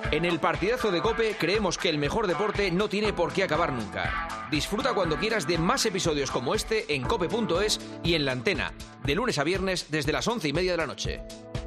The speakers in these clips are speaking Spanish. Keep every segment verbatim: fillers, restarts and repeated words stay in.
En el partidazo de COPE creemos que el mejor deporte no tiene por qué acabar nunca. Disfruta cuando quieras de más episodios como este en cope punto es y en la antena, de lunes a viernes desde las once y media de la noche.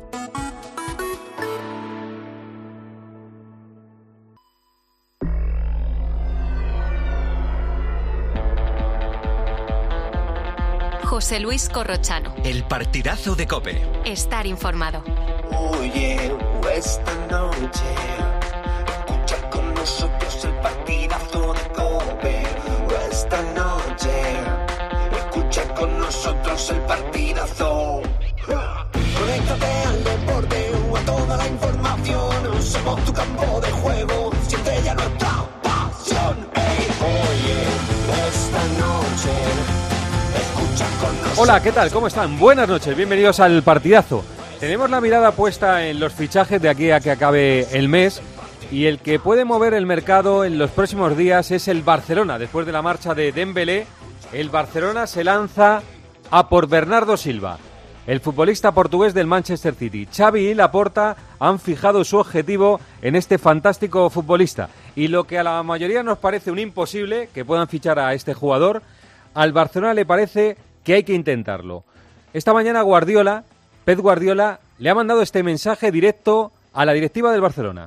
José Luis Corrochano. El partidazo de COPE. Estar informado. Oye, esta noche escucha con nosotros el partidazo de COPE. Esta noche escucha con nosotros el partidazo. Conéctate al deporte o a toda la información. Somos tu campo de juego. Siente ya nuestra pasión. Hey, oye, esta noche escucha con nosotros. Hola, ¿qué tal? ¿Cómo están? Buenas noches, bienvenidos al partidazo. Tenemos la mirada puesta en los fichajes de aquí a que acabe el mes y el que puede mover el mercado en los próximos días es el Barcelona. Después de la marcha de Dembélé, el Barcelona se lanza a por Bernardo Silva, el futbolista portugués del Manchester City. Xavi y Laporta han fijado su objetivo en este fantástico futbolista y lo que a la mayoría nos parece un imposible, que puedan fichar a este jugador, al Barcelona le parece que hay que intentarlo. Esta mañana Guardiola... Pep Guardiola le ha mandado este mensaje directo a la directiva del Barcelona.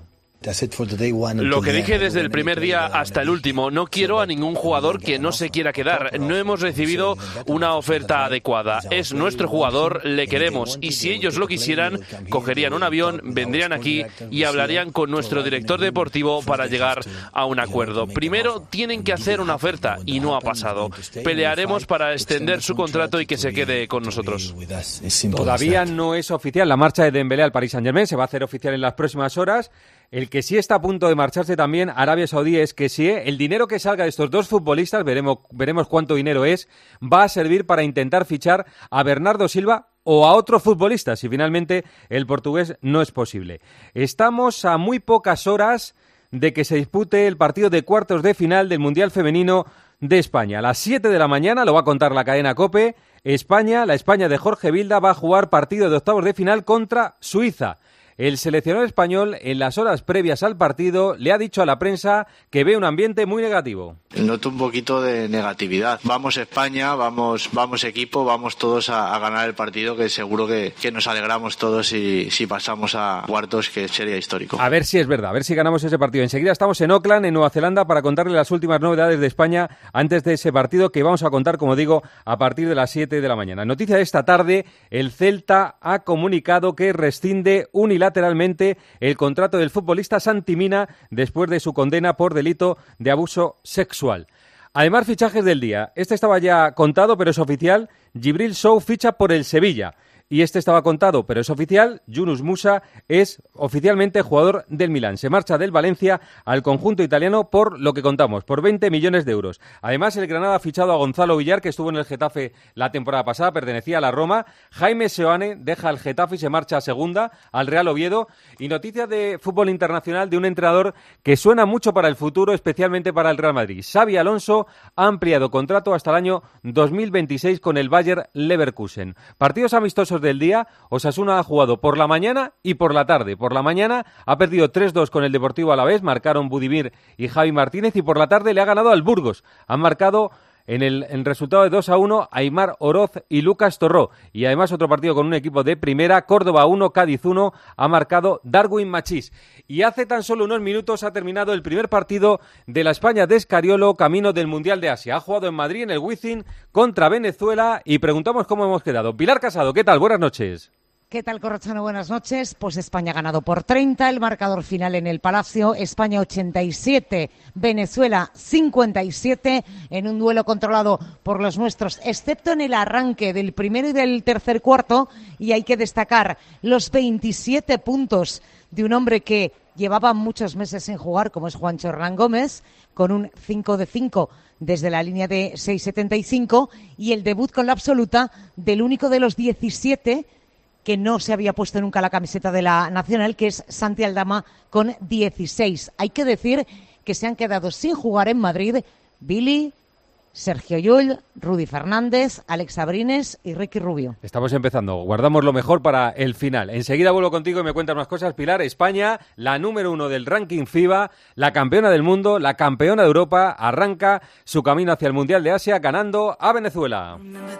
Lo que dije desde el primer día hasta el último, no quiero a ningún jugador que no se quiera quedar. No hemos recibido una oferta adecuada. Es nuestro jugador, le queremos. Y si ellos lo quisieran, cogerían un avión, vendrían aquí y hablarían con nuestro director deportivo para llegar a un acuerdo. Primero tienen que hacer una oferta y no ha pasado. Pelearemos para extender su contrato y que se quede con nosotros. Todavía no es oficial la marcha de Dembélé al Paris Saint-Germain, se va a hacer oficial en las próximas horas. El que sí está a punto de marcharse también Arabia Saudí es que sí, el dinero que salga de estos dos futbolistas, veremos, veremos cuánto dinero es, va a servir para intentar fichar a Bernardo Silva o a otro futbolista, si finalmente el portugués no es posible. Estamos a muy pocas horas de que se dispute el partido de cuartos de final del Mundial Femenino de España. A las siete de la mañana, lo va a contar la cadena COPE, España, la España de Jorge Vilda, va a jugar partido de octavos de final contra Suiza. El seleccionador español, en las horas previas al partido, le ha dicho a la prensa que ve un ambiente muy negativo. Noto un poquito de negatividad. Vamos España, vamos vamos equipo, vamos todos a, a ganar el partido, que seguro que, que nos alegramos todos si, si pasamos a cuartos, que sería histórico. A ver si es verdad, a ver si ganamos ese partido. Enseguida estamos en Auckland, en Nueva Zelanda, para contarle las últimas novedades de España antes de ese partido que vamos a contar, como digo, a partir de las siete de la mañana. Noticia de esta tarde, el Celta ha comunicado que rescinde unilateralmente lateralmente el contrato del futbolista Santi Mina después de su condena por delito de abuso sexual. Además, fichajes del día. Este estaba ya contado, pero es oficial. Djibril Sow ficha por el Sevilla. Y este estaba contado, pero es oficial. Yunus Musa es oficialmente jugador del Milán. Se marcha del Valencia al conjunto italiano por lo que contamos, por veinte millones de euros. Además, el Granada ha fichado a Gonzalo Villar, que estuvo en el Getafe la temporada pasada, pertenecía a la Roma. Jaime Seoane deja el Getafe y se marcha a segunda, al Real Oviedo. Y noticias de fútbol internacional de un entrenador que suena mucho para el futuro, especialmente para el Real Madrid. Xabi Alonso ha ampliado contrato hasta el año dos mil veintiséis con el Bayer Leverkusen. Partidos amistosos del día. Osasuna ha jugado por la mañana y por la tarde. Por la mañana ha perdido tres dos con el Deportivo Alavés, marcaron Budimir y Javi Martínez, y por la tarde le ha ganado al Burgos. Han marcado en el en resultado de dos a uno Aimar Oroz y Lucas Torró. Y además otro partido con un equipo de primera, Córdoba uno, Cádiz uno, ha marcado Darwin Machís. Y hace tan solo unos minutos ha terminado el primer partido de la España de Escariolo, camino del Mundial de Asia. Ha jugado en Madrid, en el Wizzing, contra Venezuela, y preguntamos cómo hemos quedado. Pilar Casado, ¿qué tal? Buenas noches. ¿Qué tal, Corrochano? Buenas noches. Pues España ha ganado por treinta, el marcador final en el Palacio, España ochenta y siete, Venezuela cincuenta y siete, en un duelo controlado por los nuestros, excepto en el arranque del primero y del tercer cuarto, y hay que destacar los veintisiete puntos de un hombre que llevaba muchos meses sin jugar, como es Juancho Hernán Gómez, con un cinco de cinco desde la línea de seis setenta y cinco, y el debut con la absoluta del único de los diecisiete que no se había puesto nunca la camiseta de la Nacional, que es Santi Aldama, con dieciséis. Hay que decir que se han quedado sin jugar en Madrid Billy, Sergio Llull, Rudy Fernández, Alex Abrines y Ricky Rubio. Estamos empezando, guardamos lo mejor para el final. Enseguida vuelvo contigo y me cuentas más cosas. Pilar, España, la número uno del ranking FIBA, la campeona del mundo, la campeona de Europa, arranca su camino hacia el Mundial de Asia ganando a Venezuela.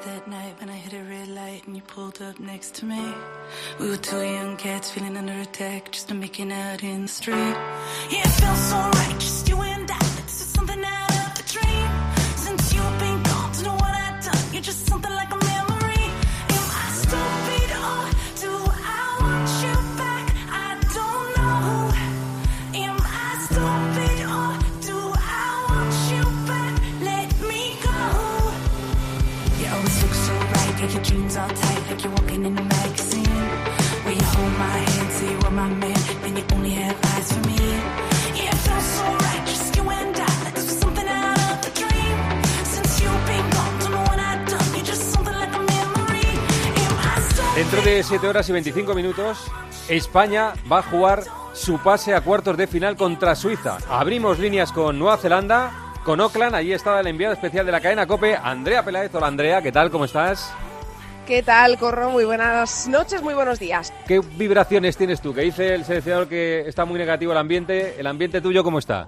Your dreams all tight, like you're walking in a magazine. Where you hold my hand, say you were my man, and you only have eyes for me. Yeah, it feels so right, just you and I, like this was something out of a dream. Since you've been gone, don't know what I've done, you're just something like a memory. Am I still Dentro de siete horas y veinticinco minutos, España va a jugar su pase a cuartos de final contra Suiza. Abrimos líneas con Nueva Zelanda, con Auckland. Allí está el enviado especial de la cadena COPE, Andrea Peláez. Hola Andrea, ¿qué tal? ¿Cómo estás? ¿Qué tal, Corro? Muy buenas noches, muy buenos días. ¿Qué vibraciones tienes tú? Que dice el seleccionador que está muy negativo el ambiente. ¿El ambiente tuyo cómo está?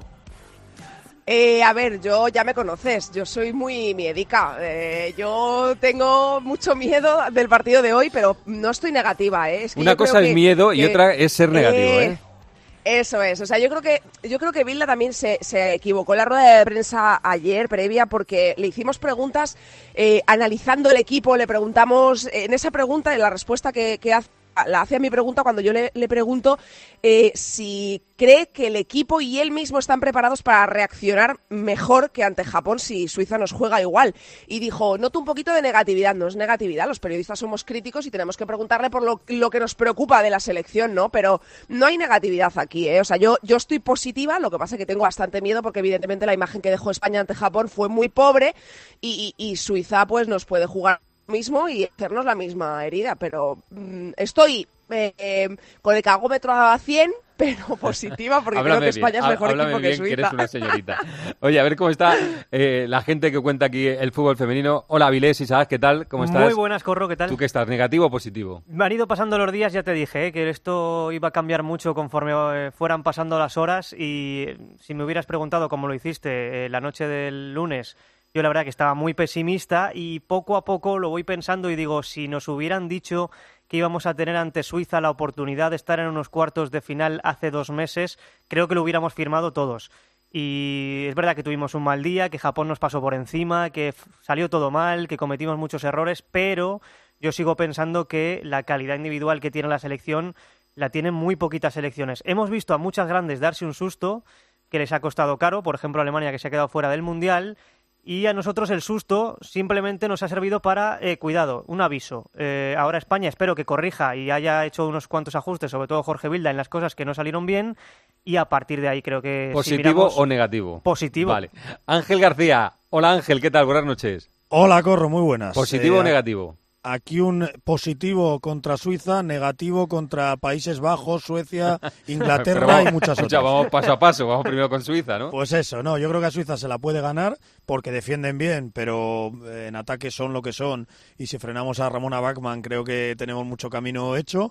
Eh, a ver, yo ya me conoces, yo soy muy miedica. Eh, yo tengo mucho miedo del partido de hoy, pero no estoy negativa. ¿eh? Es que Una cosa es que, miedo y que, otra es ser negativo, ¿eh? ¿eh? Eso es, o sea, yo creo que yo creo que Vilda también se, se equivocó en la rueda de prensa ayer, previa, porque le hicimos preguntas eh, analizando el equipo, le preguntamos, en esa pregunta, en la respuesta que, que hace, la hace a mi pregunta cuando yo le, le pregunto eh, si cree que el equipo y él mismo están preparados para reaccionar mejor que ante Japón si Suiza nos juega igual. Y dijo, noto un poquito de negatividad. No es negatividad, los periodistas somos críticos y tenemos que preguntarle por lo, lo que nos preocupa de la selección, ¿no? Pero no hay negatividad aquí, ¿eh? O sea, yo, yo estoy positiva, lo que pasa es que tengo bastante miedo porque evidentemente la imagen que dejó España ante Japón fue muy pobre y, y, y Suiza pues nos puede jugar mismo y hacernos la misma herida, pero mmm, estoy eh, eh, con el cagómetro a cien, pero positiva porque creo que España bien, es mejor equipo que bien, Suiza. Que eres una señorita. Oye, a ver cómo está eh, la gente que cuenta aquí el fútbol femenino. Hola, Avilés, Isaac, ¿qué tal? ¿Cómo estás? Muy buenas, Corro, ¿qué tal? ¿Tú qué estás, negativo o positivo? Me han ido pasando los días, ya te dije, ¿eh? que esto iba a cambiar mucho conforme eh, fueran pasando las horas y eh, si me hubieras preguntado, como lo hiciste eh, la noche del lunes, yo la verdad que estaba muy pesimista y poco a poco lo voy pensando y digo, si nos hubieran dicho que íbamos a tener ante Suiza la oportunidad de estar en unos cuartos de final hace dos meses, creo que lo hubiéramos firmado todos. Y es verdad que tuvimos un mal día, que Japón nos pasó por encima, que salió todo mal, que cometimos muchos errores, pero yo sigo pensando que la calidad individual que tiene la selección la tienen muy poquitas selecciones. Hemos visto a muchas grandes darse un susto que les ha costado caro, por ejemplo Alemania, que se ha quedado fuera del Mundial. Y a nosotros el susto simplemente nos ha servido para, eh, cuidado, un aviso. Eh, ahora España espero que corrija y haya hecho unos cuantos ajustes, sobre todo Jorge Vilda, en las cosas que no salieron bien. Y a partir de ahí creo que... ¿Positivo si miramos... o negativo? Positivo. Vale. Ángel García. Hola Ángel, ¿qué tal? Buenas noches. Hola Corro, muy buenas. ¿Positivo eh, o negativo? Aquí un positivo contra Suiza, negativo contra Países Bajos, Suecia, Inglaterra vamos, y muchas otras. Ya vamos paso a paso, vamos primero con Suiza, ¿no? Pues eso, no, yo creo que a Suiza se la puede ganar porque defienden bien, pero en ataque son lo que son y si frenamos a Ramona Bachmann creo que tenemos mucho camino hecho,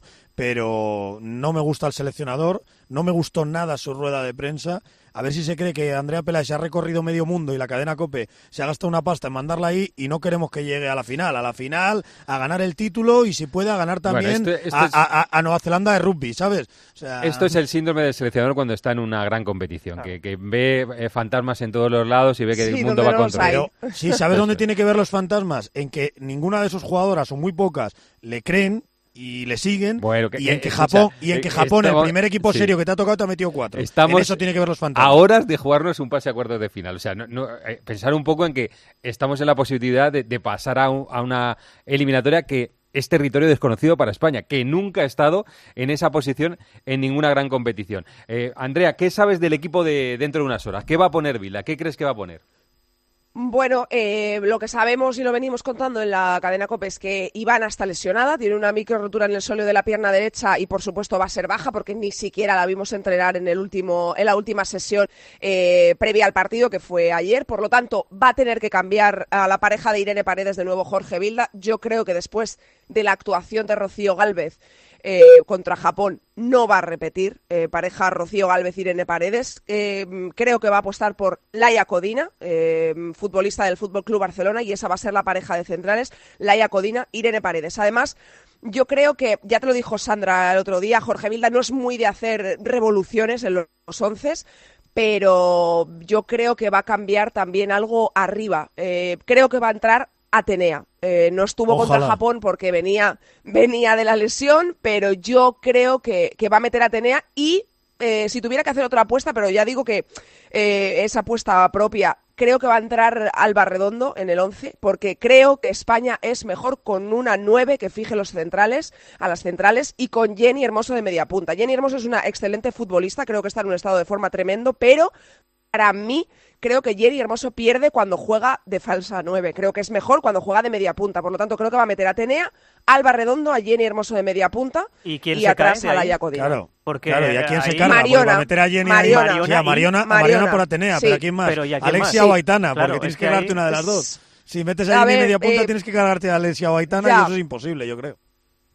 pero no me gusta el seleccionador, no me gustó nada su rueda de prensa. A ver si se cree que Andrea Peláez ha recorrido medio mundo y la cadena COPE se ha gastado una pasta en mandarla ahí y no queremos que llegue a la final. A la final, a ganar el título y si puede a ganar también bueno, esto, esto a, es... a, a Nueva Zelanda de rugby, ¿sabes? O sea... Esto es el síndrome del seleccionador cuando está en una gran competición, claro. que, que ve eh, fantasmas en todos los lados y ve que sí, el mundo va contra él. Sí, ¿sabes dónde tiene que ver los fantasmas? En que ninguna de sus jugadoras, o muy pocas, le creen y le siguen, bueno, que, y en que, que Japón, escucha, y en que Japón estamos, el primer equipo sí. serio que te ha tocado te ha metido cuatro. Estamos en eso tiene que ver los fantasmas. A horas de jugarnos un pase a cuartos de final. O sea, no, no, eh, pensar un poco en que estamos en la posibilidad de, de pasar a, un, a una eliminatoria que es territorio desconocido para España, que nunca ha estado en esa posición en ninguna gran competición. Eh, Andrea, ¿qué sabes del equipo de dentro de unas horas? ¿Qué va a poner Vila? ¿Qué crees que va a poner? Bueno, eh, lo que sabemos y lo venimos contando en la cadena COPE es que Ivana está lesionada, tiene una micro rotura en el sóleo de la pierna derecha y por supuesto va a ser baja porque ni siquiera la vimos entrenar en el último, en la última sesión eh, previa al partido que fue ayer. Por lo tanto, va a tener que cambiar a la pareja de Irene Paredes de nuevo Jorge Vilda. Yo creo que después de la actuación de Rocío Gálvez Eh, contra Japón no va a repetir eh, pareja Rocío Gálvez Irene Paredes. Eh, creo que va a apostar por Laia Codina, eh, futbolista del Fútbol Club Barcelona, y esa va a ser la pareja de centrales, Laia Codina, Irene Paredes. Además, yo creo que, ya te lo dijo Sandra el otro día, Jorge Vilda no es muy de hacer revoluciones en los onces, pero yo creo que va a cambiar también algo arriba. Eh, creo que va a entrar Atenea. Eh, no estuvo Ojalá. contra Japón porque venía, venía de la lesión, pero yo creo que, que va a meter a Atenea y eh, si tuviera que hacer otra apuesta, pero ya digo que eh, esa apuesta propia, creo que va a entrar Alba Redondo en el once, porque creo que España es mejor con una nueve que fije los centrales, a las centrales, y con Jenny Hermoso de media punta. Jenny Hermoso es una excelente futbolista, creo que está en un estado de forma tremendo, pero para mí creo que Jenny Hermoso pierde cuando juega de falsa nueve. Creo que es mejor cuando juega de media punta. Por lo tanto, creo que va a meter a Atenea, Alba Redondo, a Jenny Hermoso de media punta y, quién y se atrás cae a Laia Codina. Claro, porque claro, ¿y a quién se ahí... carga? Mariona, Porque va a meter a Jenny Mariona, ahí, sí, a Mariona, a Mariona por Atenea, sí. pero ¿a quién más? Pero ¿a quién Alexia más? o Aitana, Sí, claro, porque tienes es que que cargarte ahí... una de las dos. Si metes a, A Jenny ver, media punta, eh... tienes que cargarte a Alexia o Aitana ya. y eso es imposible, yo creo.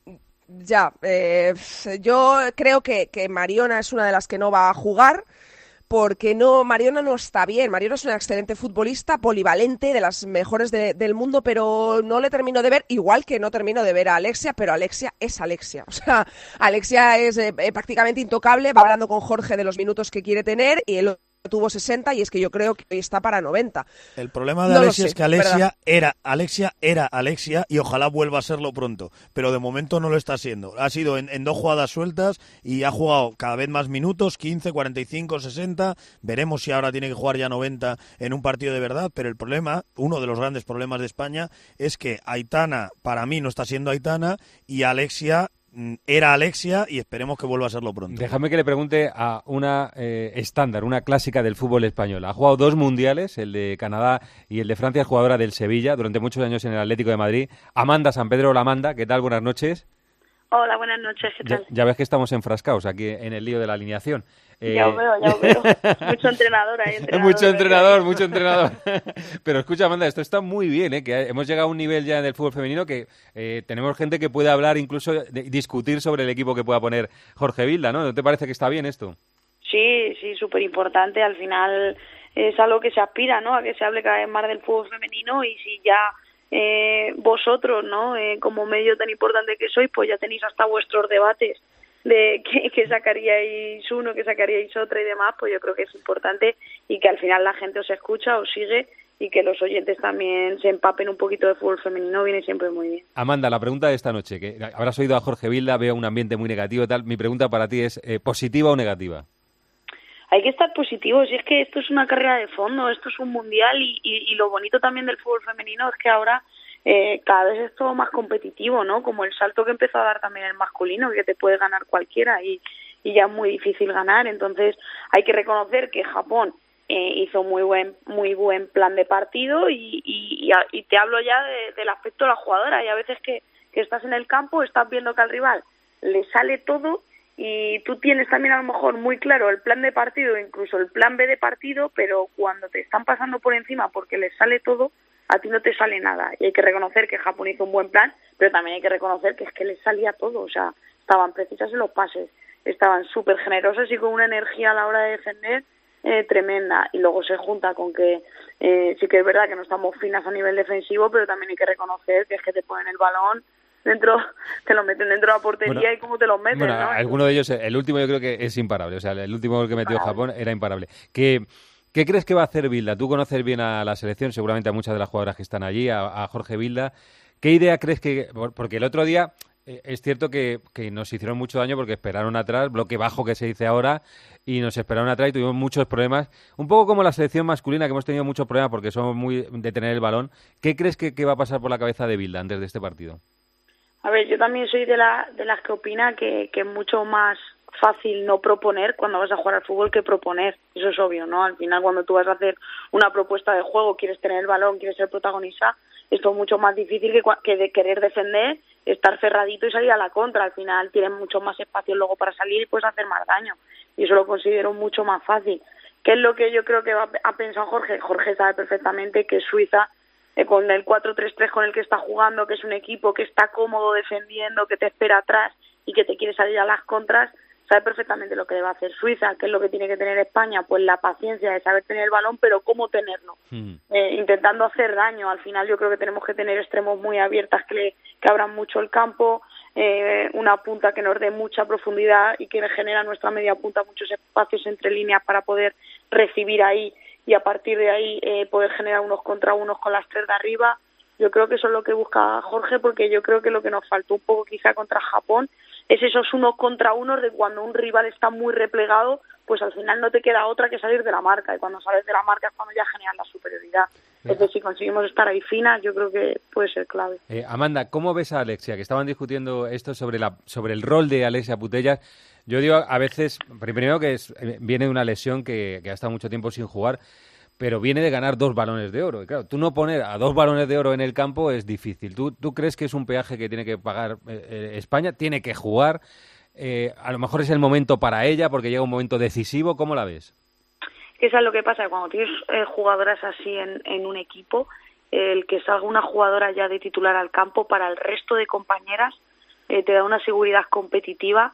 Ya, eh, yo creo que, que Mariona es una de las que no va a jugar, porque no, Mariona no está bien. Mariona es una excelente futbolista, polivalente, de las mejores de, del mundo, pero no le termino de ver, igual que no termino de ver a Alexia, pero Alexia es Alexia. O sea, Alexia es eh, prácticamente intocable, va hablando con Jorge de los minutos que quiere tener y él tuvo sesenta y es que yo creo que hoy está para noventa. El problema de No lo Alexia sé, es que Alexia ¿verdad? era Alexia era Alexia y ojalá vuelva a serlo pronto, pero de momento no lo está siendo. Ha sido en, en dos jugadas sueltas y ha jugado cada vez más minutos, quince, cuarenta y cinco, sesenta. Veremos si ahora tiene que jugar ya noventa en un partido de verdad, pero el problema, uno de los grandes problemas de España es que Aitana para mí no está siendo Aitana y Alexia era Alexia y esperemos que vuelva a serlo pronto. Déjame que le pregunte a una eh, estándar, una clásica del fútbol español. Ha jugado dos mundiales, el de Canadá y el de Francia, es jugadora del Sevilla, durante muchos años en el Atlético de Madrid. Amanda San Pedro. Hola, Amanda, ¿qué tal? Buenas noches. Hola, buenas noches, ¿qué tal? Ya, ya ves que estamos enfrascados aquí en el lío de la alineación. Eh... Ya os veo, ya os veo. Mucho entrenador ahí. Entrenador, mucho entrenador, mucho entrenador. Pero escucha, Amanda, esto está muy bien, ¿eh? Que hemos llegado a un nivel ya del fútbol femenino que eh, tenemos gente que puede hablar, incluso de, discutir sobre el equipo que pueda poner Jorge Vilda, ¿no? ¿No te parece que está bien esto? Sí, sí, súper importante. Al final es algo que se aspira, ¿no? A que se hable cada vez más del fútbol femenino y si ya... Eh, vosotros, ¿no? Eh, como medio tan importante que sois, pues ya tenéis hasta vuestros debates de que, que sacaríais uno, que sacaríais otro y demás, pues yo creo que es importante y que al final la gente os escucha, os sigue y que los oyentes también se empapen un poquito de fútbol femenino, viene siempre muy bien. Amanda, la pregunta de esta noche, que habrás oído a Jorge Vilda, veo un ambiente muy negativo y tal, mi pregunta para ti es, eh, ¿positiva o negativa? Hay que estar positivos y es que esto es una carrera de fondo, esto es un mundial y, y, y lo bonito también del fútbol femenino es que ahora eh, cada vez es todo más competitivo, ¿no? Como el salto que empezó a dar también el masculino, que te puede ganar cualquiera y, y ya es muy difícil ganar. Entonces hay que reconocer que Japón eh, hizo muy buen muy buen plan de partido y, y, y, y te hablo ya de, del aspecto de la jugadora y a veces que, que estás en el campo, estás viendo que al rival le sale todo y tú tienes también a lo mejor muy claro el plan de partido, incluso el plan B de partido, pero cuando te están pasando por encima porque les sale todo, a ti no te sale nada. Y hay que reconocer que Japón hizo un buen plan, pero también hay que reconocer que es que les salía todo. O sea, estaban precisas en los pases, estaban súper generosas y con una energía a la hora de defender eh, tremenda. Y luego se junta con que eh, sí que es verdad que no estamos finas a nivel defensivo, pero también hay que reconocer que es que te ponen el balón dentro, te lo meten dentro de la portería bueno, y cómo te lo meten, bueno, ¿no? Alguno de ellos, el último yo creo que es imparable, o sea, el último gol que metió Japón era imparable. ¿Qué, ¿Qué crees que va a hacer Vilda? Tú conoces bien a la selección, seguramente a muchas de las jugadoras que están allí, a, a Jorge Vilda. ¿Qué idea crees que...? Porque el otro día eh, es cierto que, que nos hicieron mucho daño porque esperaron atrás, bloque bajo que se dice ahora, y nos esperaron atrás y tuvimos muchos problemas. Un poco como la selección masculina, que hemos tenido muchos problemas porque somos muy de tener el balón. ¿Qué crees que, que va a pasar por la cabeza de Vilda antes de este partido? A ver, yo también soy de, la, de las que opina que, que es mucho más fácil no proponer cuando vas a jugar al fútbol que proponer, eso es obvio, ¿no? Al final cuando tú vas a hacer una propuesta de juego, quieres tener el balón, quieres ser protagonista, esto es mucho más difícil que, que de querer defender, estar cerradito y salir a la contra. Al final tienes mucho más espacio luego para salir y puedes hacer más daño, y eso lo considero mucho más fácil. ¿Qué es lo que yo creo que va, ha pensado Jorge? Jorge sabe perfectamente que Suiza, eh, con el cuatro tres tres con el que está jugando, que es un equipo que está cómodo defendiendo, que te espera atrás y que te quiere salir a las contras, sabe perfectamente lo que le va a hacer Suiza. ¿Qué es lo que tiene que tener España? Pues la paciencia de saber tener el balón, pero cómo tenerlo, mm. eh, intentando hacer daño. Al final yo creo que tenemos que tener extremos muy abiertas que, le, que abran mucho el campo, eh, una punta que nos dé mucha profundidad y que genera nuestra media punta muchos espacios entre líneas para poder recibir ahí y a partir de ahí eh, poder generar unos contra unos con las tres de arriba. Yo creo que eso es lo que busca Jorge, porque yo creo que lo que nos faltó un poco quizá contra Japón es esos unos contra unos de cuando un rival está muy replegado, pues al final no te queda otra que salir de la marca, y cuando sales de la marca es cuando ya generas la superioridad. Entonces, si conseguimos estar ahí finas, yo creo que puede ser clave. Eh, Amanda, ¿cómo ves a Alexia? Que estaban discutiendo esto sobre la sobre el rol de Alexia Putellas. Yo digo a veces, primero que es, viene de una lesión que, que ha estado mucho tiempo sin jugar, pero viene de ganar dos balones de oro. Y claro, tú no poner a dos balones de oro en el campo es difícil. ¿Tú, tú crees que es un peaje que tiene que pagar eh, España? ¿Tiene que jugar? Eh, a lo mejor es el momento para ella porque llega un momento decisivo. ¿Cómo la ves? Eso es lo que pasa, cuando tienes eh, jugadoras así en, en un equipo, eh, el que salga una jugadora ya de titular al campo para el resto de compañeras eh, te da una seguridad competitiva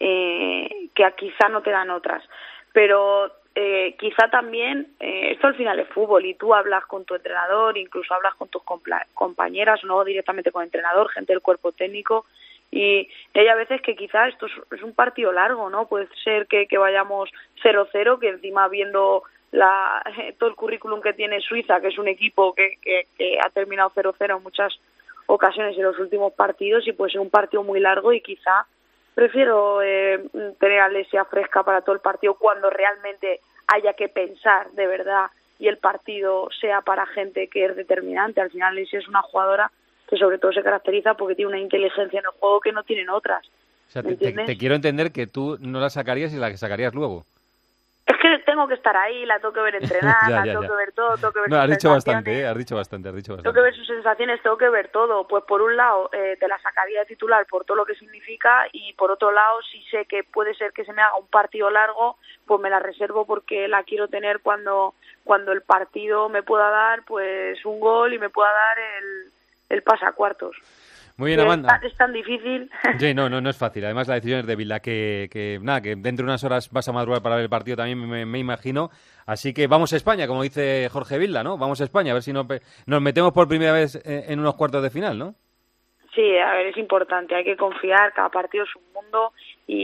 eh, que quizá no te dan otras. Pero Eh, quizá también, eh, esto al final es fútbol y tú hablas con tu entrenador, incluso hablas con tus compañeras, no directamente con el entrenador, gente del cuerpo técnico, y hay a veces que quizá esto es, es un partido largo, ¿no? Puede ser que, que vayamos cero cero, que encima viendo la, eh, todo el currículum que tiene Suiza, que es un equipo que, que, que ha terminado cero cero en muchas ocasiones en los últimos partidos, y puede ser un partido muy largo, y quizá prefiero eh, tener a Alexia fresca para todo el partido cuando realmente haya que pensar de verdad y el partido sea para gente que es determinante. Al final Alexia es una jugadora que sobre todo se caracteriza porque tiene una inteligencia en el juego que no tienen otras. O sea, te, te, te quiero entender que tú no la sacarías y la sacarías luego. Es que tengo que estar ahí, la tengo que ver entrenar, ya, la ya, tengo ya. que ver todo, tengo que ver no, sus has dicho sensaciones. bastante, ¿eh? has dicho bastante, has dicho bastante. Tengo que ver sus sensaciones, tengo que ver todo. Pues por un lado eh, te la sacaría de titular por todo lo que significa, y por otro lado si sé que puede ser que se me haga un partido largo, pues me la reservo porque la quiero tener cuando cuando el partido me pueda dar pues un gol y me pueda dar el, el pasacuartos. Muy bien, Amanda. Es, es tan difícil. Sí, no, no, no es fácil. Además, la decisión es de Vilda, que, que nada, que dentro de unas horas vas a madrugar para ver el partido también, me, me imagino. Así que vamos a España, como dice Jorge Vilda, ¿no? Vamos a España, a ver si nos, nos metemos por primera vez en unos cuartos de final, ¿no? Sí, a ver, es importante, hay que confiar, cada partido es un mundo,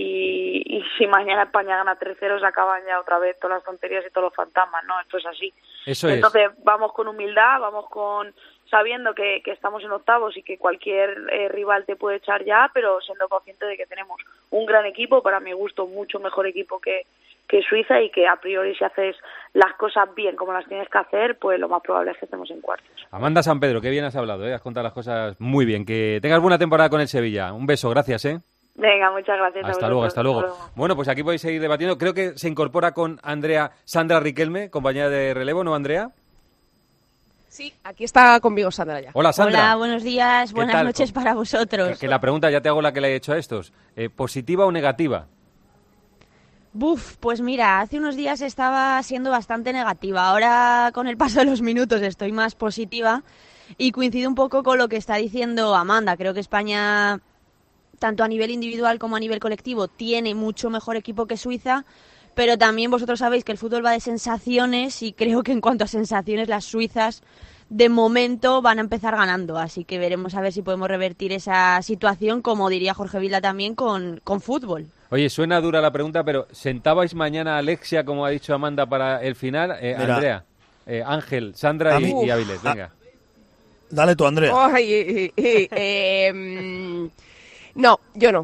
y, y si mañana España gana tres cero se acaban ya otra vez todas las tonterías y todos los fantasmas, ¿no? Esto es así. Eso Entonces es. vamos con humildad, vamos con sabiendo que, que estamos en octavos y que cualquier eh, rival te puede echar ya, pero siendo consciente de que tenemos un gran equipo, para mi gusto mucho mejor equipo que, que Suiza, y que a priori si haces las cosas bien como las tienes que hacer, pues lo más probable es que estemos en cuartos. Amanda San Pedro, qué bien has hablado, ¿eh? Has contado las cosas muy bien. Que tengas buena temporada con el Sevilla. Un beso, gracias, ¿eh? Venga, muchas gracias. Hasta luego, hasta luego. Hasta luego. Bueno, pues aquí podéis seguir debatiendo. Creo que se incorpora con Andrea Sandra Riquelme, compañera de relevo, ¿no, Andrea? Sí, aquí está conmigo Sandra ya. Hola, Sandra. Hola, buenos días, buenas tal? noches para vosotros. Que, que la pregunta ya te hago la que le he hecho a estos. Eh, ¿Positiva o negativa? Buf, pues mira, hace unos días estaba siendo bastante negativa. Ahora, con el paso de los minutos, estoy más positiva y coincido un poco con lo que está diciendo Amanda. Creo que España, tanto a nivel individual como a nivel colectivo, tiene mucho mejor equipo que Suiza, pero también vosotros sabéis que el fútbol va de sensaciones, y creo que en cuanto a sensaciones las suizas de momento van a empezar ganando, así que veremos a ver si podemos revertir esa situación, como diría Jorge Vilda también, con, con fútbol. Oye, suena dura la pregunta, pero ¿sentabais mañana a Alexia, como ha dicho Amanda, para el final? Eh, Andrea, eh, Ángel, Sandra y, y Avilés, venga. Dale tú, Andrea. Ay, eh, eh, eh, no, yo no.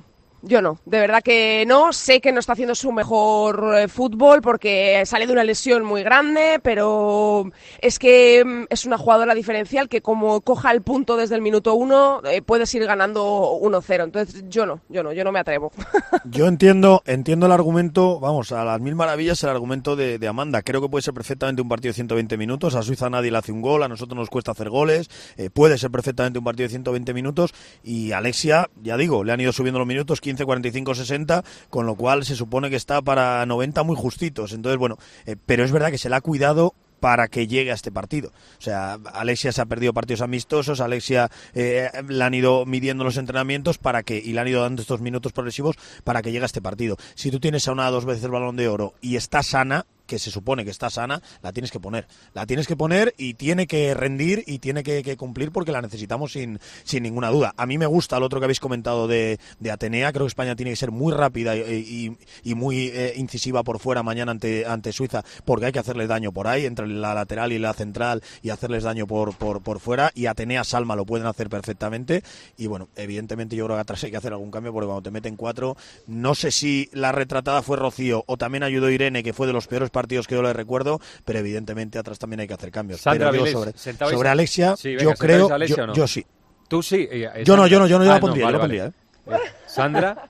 yo no, de verdad que no. Sé que no está haciendo su mejor eh, fútbol porque sale de una lesión muy grande, pero es que mm, es una jugadora diferencial que como coja el punto desde el minuto uno, eh, puedes ir ganando uno cero. Entonces yo no, yo no, yo no me atrevo. Yo entiendo, entiendo el argumento, vamos, a las mil maravillas el argumento de, de Amanda. Creo que puede ser perfectamente un partido de ciento veinte minutos. A Suiza nadie le hace un gol, a nosotros nos cuesta hacer goles. Eh, puede ser perfectamente un partido de ciento veinte minutos. Y Alexia, ya digo, le han ido subiendo los minutos, quince, cuarenta y cinco, sesenta, con lo cual se supone que está para noventa muy justitos. Entonces, bueno, eh, pero es verdad que se le ha cuidado para que llegue a este partido. O sea, Alexia se ha perdido partidos amistosos, Alexia eh, le han ido midiendo los entrenamientos para que y le han ido dando estos minutos progresivos para que llegue a este partido. Si tú tienes a una dos veces el Balón de Oro y está sana, que se supone que está sana, la tienes que poner. La tienes que poner y tiene que rendir y tiene que, que cumplir porque la necesitamos sin, sin ninguna duda. A mí me gusta el otro que habéis comentado de, de Atenea. Creo que España tiene que ser muy rápida y, y, y muy eh, incisiva por fuera mañana ante, ante Suiza, porque hay que hacerles daño por ahí, entre la lateral y la central, y hacerles daño por, por, por fuera. Y Atenea, Salma lo pueden hacer perfectamente. Y bueno, evidentemente yo creo que atrás hay que hacer algún cambio porque cuando te meten cuatro, no sé si la retratada fue Rocío o también ayudó Irene, que fue de los peores partidos que yo le recuerdo, pero evidentemente atrás también hay que hacer cambios. Sandra, pero yo Vilés, sobre, sobre Alexia, sí, venga, yo creo, Alexia, yo, ¿no? yo sí. ¿Tú sí? Eh, yo no, yo no, yo no, yo ah, la pondría, no, vale, yo la pondría. Vale. ¿Eh? Sandra.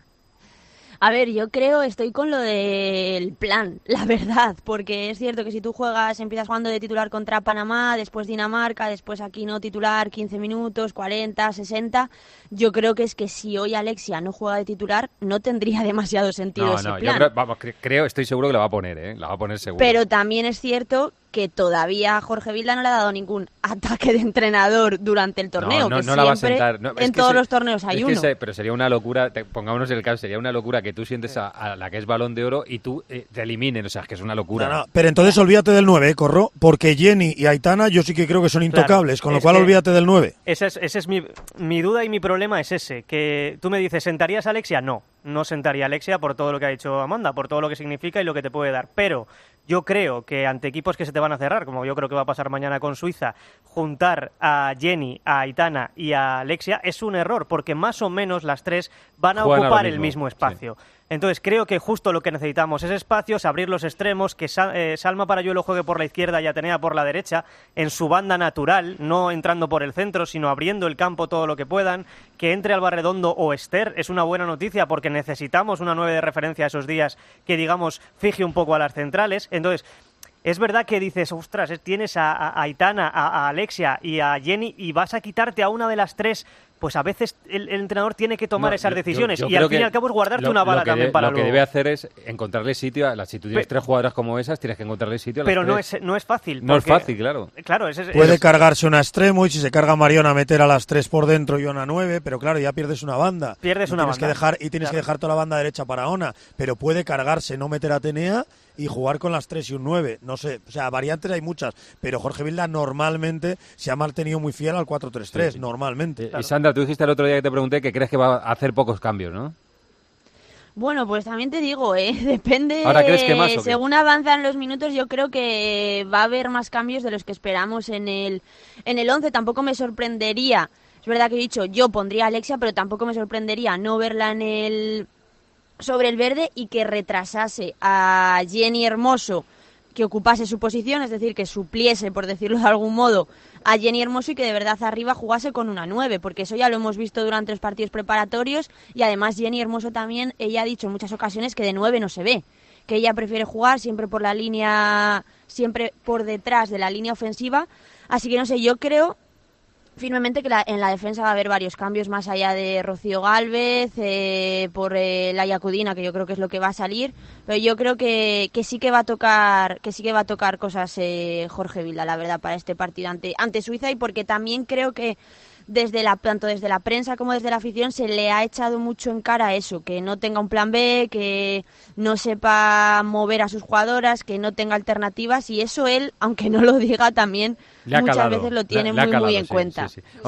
A ver, yo creo, estoy con lo del plan, la verdad, porque es cierto que si tú juegas, empiezas jugando de titular contra Panamá, después Dinamarca, después aquí no titular, quince minutos, cuarenta, sesenta, yo creo que es que si hoy Alexia no juega de titular, no tendría demasiado sentido no, ese no, plan. Yo creo, vamos, creo, estoy seguro que la va a poner, ¿eh? La va a poner seguro. Pero también es cierto que todavía Jorge Vilda no le ha dado ningún ataque de entrenador durante el torneo, no, no, que no la va a siempre sentar. No, en todos se, los torneos hay es uno. Que se, pero sería una locura, te, pongámonos en el caso, sería una locura que tú sientes a, a la que es Balón de Oro y tú eh, te eliminen, o sea, es que es una locura. No, no, pero entonces olvídate del nueve, ¿eh, Corro? Porque Jenny y Aitana yo sí que creo que son intocables, claro, con lo cual olvídate del nueve. Ese es, ese es mi, mi duda y mi problema es ese, que tú me dices, ¿sentarías a Alexia? No, no sentaría a Alexia por todo lo que ha dicho Amanda, por todo lo que significa y lo que te puede dar, pero yo creo que ante equipos que se te van a cerrar, como yo creo que va a pasar mañana con Suiza, juntar a Jenny, a Aitana y a Alexia es un error, porque más o menos las tres van a Juegan ocupar a el mismo espacio. Sí. Entonces creo que justo lo que necesitamos es espacios, abrir los extremos, que Sa- eh, Salma Parayuelo juegue por la izquierda y Atenea por la derecha, en su banda natural, no entrando por el centro, sino abriendo el campo todo lo que puedan, que entre Alba Redondo o Esther es una buena noticia porque necesitamos una nueve de referencia esos días que, digamos, fije un poco a las centrales. Entonces, es verdad que dices, ostras, tienes a, a Aitana, a, a Alexia y a Jenny y vas a quitarte a una de las tres. Pues a veces el, el entrenador tiene que tomar no, esas yo, decisiones yo, yo y al fin que y al cabo es guardarte lo, una bala también de, para lo luego. Lo que debe hacer es encontrarle sitio, a las, si tú tienes Pe- tres jugadoras como esas, tienes que encontrarle sitio a las Pero no tres. es, no es fácil. No es fácil, claro. claro es, es, Puede es, cargarse una extremo y si se carga Mariona meter a las tres por dentro y una nueve, pero claro, ya pierdes una banda. Pierdes y una tienes banda. Que dejar, y tienes claro. que dejar toda la banda derecha para Ona, pero puede cargarse, no meter a Atenea y jugar con las tres y un nueve. No sé, o sea, variantes hay muchas, pero Jorge Vilda normalmente se ha mantenido muy fiel al cuatro tres tres, sí, sí. normalmente. Claro. Y Sandra, tú dijiste el otro día que te pregunté que crees que va a hacer pocos cambios, ¿no? Bueno, pues también te digo, ¿eh? Depende. ¿Ahora crees que más o qué? Según avanzan los minutos, yo creo que va a haber más cambios de los que esperamos en el en el once. Tampoco me sorprendería. Es verdad que he dicho, yo pondría a Alexia, pero tampoco me sorprendería no verla en el sobre el verde y que retrasase a Jenny Hermoso, que ocupase su posición, es decir, que supliese, por decirlo de algún modo, a Jenny Hermoso y que de verdad arriba jugase con una nueve, porque eso ya lo hemos visto durante los partidos preparatorios y además Jenny Hermoso también, ella ha dicho en muchas ocasiones que de nueve no se ve, que ella prefiere jugar siempre por la línea, siempre por detrás de la línea ofensiva, así que no sé, yo creo firmemente que la, en la defensa va a haber varios cambios más allá de Rocío Gálvez, eh, por eh, la Yacudina, que yo creo que es lo que va a salir, pero yo creo que, que sí que va a tocar, que sí que va a tocar cosas eh, Jorge Vilda, la verdad, para este partido ante, ante Suiza, y porque también creo que desde la, tanto desde la prensa como desde la afición se le ha echado mucho en cara eso, que no tenga un plan B, que no sepa mover a sus jugadoras, que no tenga alternativas, y eso él, aunque no lo diga, también muchas calado, veces lo tiene le, le muy calado, muy en sí, cuenta. Sí, sí. Hombre, sí.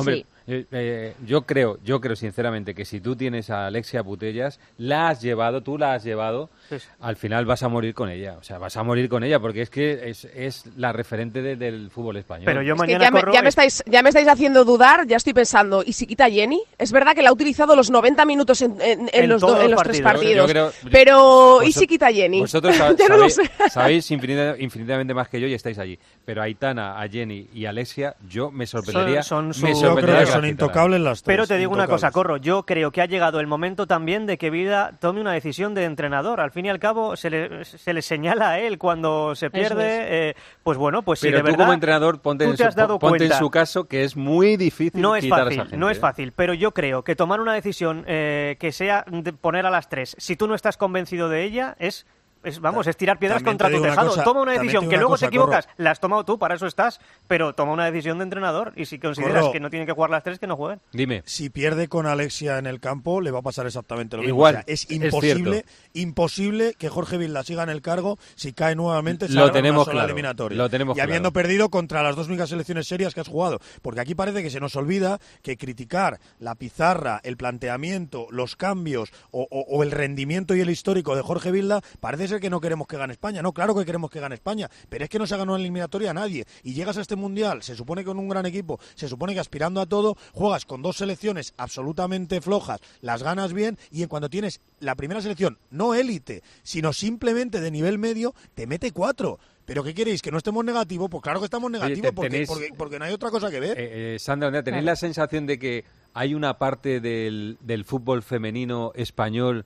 Eh, eh, yo creo, yo creo sinceramente que si tú tienes a Alexia Putellas, la has llevado, tú la has llevado, sí, sí. al final vas a morir con ella. O sea, vas a morir con ella porque es que es, es la referente de, del fútbol español. Pero yo es mañana que ya, corro... me, ya, me estáis, ya me estáis haciendo dudar, ya estoy pensando, ¿y si quita Jenny? Es verdad que la ha utilizado los noventa minutos en, en, en, en los, do, en los tres partidos, yo, yo creo, pero vosotros, ¿y si quita Jenny? Vosotros sab, no sabéis, sabéis infinita, infinitamente más que yo y estáis allí. Pero a Aitana, a Jenny y a Alexia, yo me sorprendería. Son, son me su... sorprendería son intocables las tres. Pero te digo intocables. una cosa, Corro, yo creo que ha llegado el momento también de que Vida tome una decisión de entrenador. Al fin y al cabo se le, se le señala a él cuando se pierde, es. eh, pues bueno, pues si pero de tú verdad... como entrenador ponte, en su, ponte en su caso que es muy difícil no es quitar fácil, a esa gente. No es fácil, pero yo creo que tomar una decisión eh, que sea de poner a las tres, si tú no estás convencido de ella, es... Es, vamos, es tirar piedras también contra tu tejado. Cosa, toma una decisión que luego cosa, te equivocas, Corro. la has tomado tú, para eso estás, pero toma una decisión de entrenador y si consideras Corro. que no tienen que jugar las tres, que no jueguen. Dime. Si pierde con Alexia en el campo, le va a pasar exactamente lo mismo. Igual, o sea, es imposible, es imposible que Jorge Vilda siga en el cargo si cae nuevamente lo tenemos una sola claro, eliminatoria. Lo tenemos y habiendo claro. perdido contra las dos únicas selecciones serias que has jugado. Porque aquí parece que se nos olvida que criticar la pizarra, el planteamiento, los cambios o, o, o el rendimiento y el histórico de Jorge Vilda, parece ser que no queremos que gane España. No, claro que queremos que gane España, pero es que no se ha ganado una eliminatoria a nadie. Y llegas a este Mundial, se supone que con un gran equipo, se supone que aspirando a todo, juegas con dos selecciones absolutamente flojas, las ganas bien, y en cuando tienes la primera selección, no élite, sino simplemente de nivel medio, te mete cuatro. ¿Pero qué queréis? ¿Que no estemos negativos? Pues claro que estamos negativos, Oye, porque, tenéis, porque, porque no hay otra cosa que ver. Eh, eh, Sandra, Andrea, ¿tenéis claro. la sensación de que hay una parte del, del fútbol femenino español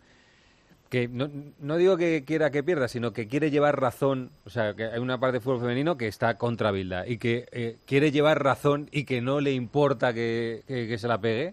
que no, no digo que quiera que pierda, sino que quiere llevar razón, o sea, que hay una parte del fútbol femenino que está contra Vilda y que eh, quiere llevar razón y que no le importa que, que, que se la pegue?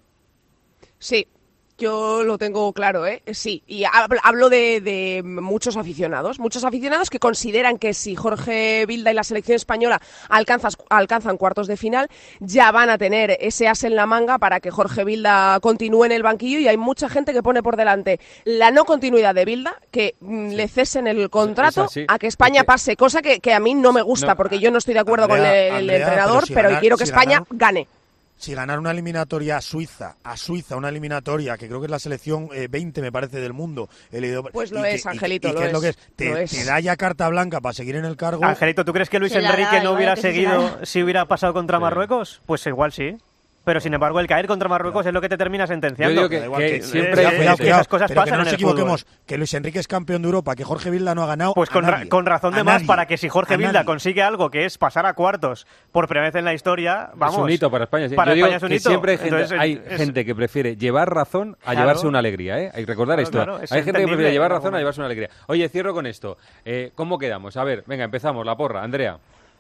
Sí. Yo lo tengo claro, ¿eh? Sí, y hablo de, de muchos aficionados, muchos aficionados que consideran que si Jorge Vilda y la selección española alcanzan, alcanzan cuartos de final, ya van a tener ese as en la manga para que Jorge Vilda continúe en el banquillo, y hay mucha gente que pone por delante la no continuidad de Vilda, que mm, sí. le cesen el contrato a que España porque... pase, cosa que, que a mí no me gusta, no, porque yo no estoy de acuerdo Andrea, con el, el Andrea, entrenador, pero, si pero ganar, quiero que si España ganar... gane. Si ganar una eliminatoria a Suiza, a Suiza, una eliminatoria que creo que es la selección eh, veinte, me parece, del mundo. El, pues lo es, que, Angelito, y, y lo, que es, lo que es. Te, lo es. Te da ya carta blanca para seguir en el cargo. Angelito, ¿tú crees que Luis se Enrique da, no hubiera seguido si hubiera pasado contra sí. Marruecos? Pues igual sí. Pero sin embargo, el caer contra Marruecos es lo que te termina sentenciando. Yo digo que, que, que siempre cuidado, cuidado, que esas cosas pero pasan que no en nos el equivoquemos, fútbol. Que Luis Enrique es campeón de Europa, que Jorge Vilda no ha ganado. Pues con, a nadie, ra con razón de más nadie, para que si Jorge Vilda nadie. consigue algo que es pasar a cuartos por primera vez en la historia, vamos. Es un hito para España. Sí. Para Yo España digo es un que hito. siempre hay, gente, Entonces, hay es... gente que prefiere llevar razón a claro. llevarse una alegría, ¿eh? Hay que recordar claro, esto. Claro, hay gente que prefiere llevar razón no, a llevarse una alegría. Oye, cierro con esto. Eh, ¿Cómo quedamos? A ver, venga, empezamos. La porra. Andrea.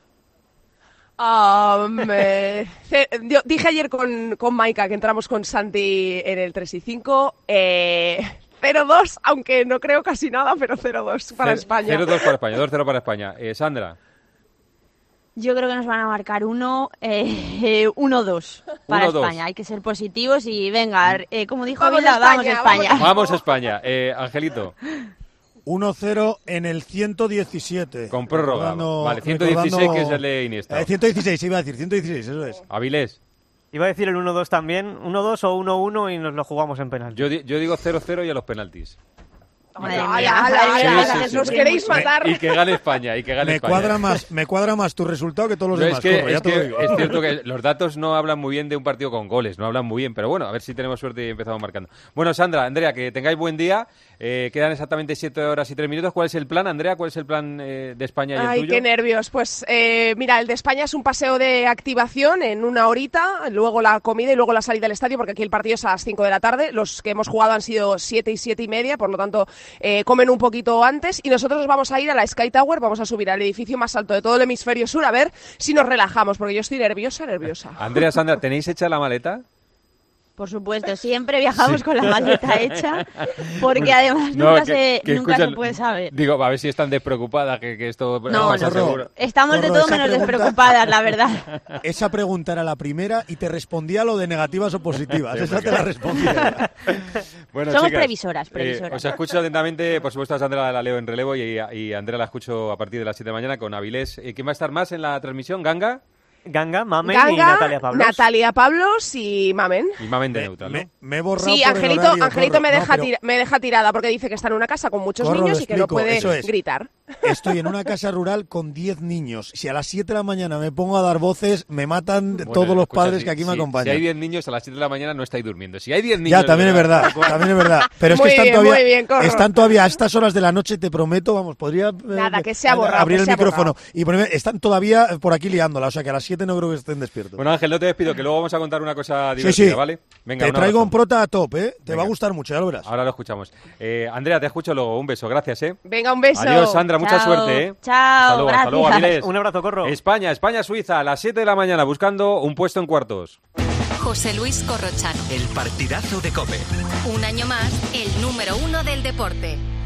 Um, eh, yo dije ayer con, con Maika que entramos con Santi en el tres y cinco, eh, cero dos, aunque no creo casi nada, pero cero dos para C España. cero dos para España, dos cero para España. Eh, Sandra. Yo creo que nos van a marcar uno, eh, uno dos para uno, España. dos. Hay que ser positivos y venga, eh, como dijo vamos Vilda, España, vamos a España. Vamos, vamos a España. Eh, Angelito. uno cero en el ciento diecisiete. Con prórroga. Recordando, vale, ciento dieciséis que es el de Iniesta. Eh, ciento dieciséis, iba a decir, ciento dieciséis, eso es. Avilés. Iba a decir el uno dos también, uno dos o uno uno y nos lo jugamos en penal. Yo, yo digo cero cero y a los penaltis. Madre mía, ala, ala, ala, ala, sí, sí, nos sí. queréis matar. Y que gane España, y que gane me España. Cuadra más, me cuadra más tu resultado que todos los no, demás. Es, que, Corro, es, que lo es cierto que los datos no hablan muy bien de un partido con goles, no hablan muy bien, pero bueno, a ver si tenemos suerte y empezamos marcando. Bueno, Sandra, Andrea, que tengáis buen día. Eh, quedan exactamente siete horas y tres minutos. ¿Cuál es el plan, Andrea? ¿Cuál es el plan eh, de España y el Ay, tuyo? Ay, qué nervios. Pues eh, mira, el de España es un paseo de activación en una horita, luego la comida y luego la salida del estadio, porque aquí el partido es a las cinco de la tarde. Los que hemos jugado han sido siete y siete y media, por lo tanto eh, comen un poquito antes y nosotros vamos a ir a la Sky Tower, vamos a subir al edificio más alto de todo el hemisferio sur a ver si nos relajamos, porque yo estoy nerviosa, nerviosa. Andrea, Sandra, ¿tenéis hecha la maleta? Por supuesto, siempre viajamos sí. con la maleta hecha, porque bueno, además no, nunca, que, se, que nunca escuchan, se puede saber. Digo, a ver si están despreocupadas, que, que esto no, pasa no, seguro. Estamos Corro, de todo menos pregunta, despreocupadas, la verdad. Esa pregunta era la primera y te respondía lo de negativas o positivas. Sí, esa te la respondía. Bueno, somos chicas, previsoras, previsoras. Eh, os escucho atentamente, por supuesto a Sandra la leo en relevo y, y Andrea la escucho a partir de las siete de la mañana con Avilés. Eh, ¿Quién va a estar más en la transmisión? ¿Ganga? Ganga, Mamen Ganga, y Natalia Pablos. Natalia Pablos y Mamen. Y Mamen de neutral, ¿no? Me, me he borrado Sí, por el Angelito, horario, Angelito Corro. me, No, deja pero tira- me deja tirada porque dice que está en una casa con muchos Corro, niños lo y que no explico, puede eso es. gritar. Estoy en una casa rural con diez niños. Si a las siete de la mañana me pongo a dar voces, me matan Bueno, todos los escucha, padres si- que aquí si- me Si acompañan. hay diez niños a las siete de la mañana no estáis durmiendo. Si hay diez niños... Ya, también es verdad, también es verdad. Pero es Muy que están bien, todavía, muy bien, Corro. están todavía a estas horas de la noche, te prometo, vamos, podría eh, Nada, que se ha borrado, abrir que el se ha micrófono borrado. y ponerme, están todavía por aquí liándola, o sea que a las siete no creo que estén despiertos. Bueno, Ángel, no te despido, que luego vamos a contar una cosa Sí, divertida, sí. ¿vale? Venga, Te un traigo abrazo. un prota a top, ¿eh? Te Venga. va a gustar mucho, ya lo verás. Ahora lo escuchamos. Eh, Andrea, te escucho luego. Un beso, gracias, ¿eh? Venga, un beso. Adiós, Sandra, mucha Chao. suerte, ¿eh? Chao, Hasta luego, hasta luego, gracias. Avilés. Un abrazo, Corro. España, España-Suiza, a las siete de la mañana, buscando un puesto en cuartos. José Luis Corrochano. El partidazo de COPE. Un año más, el número uno del deporte.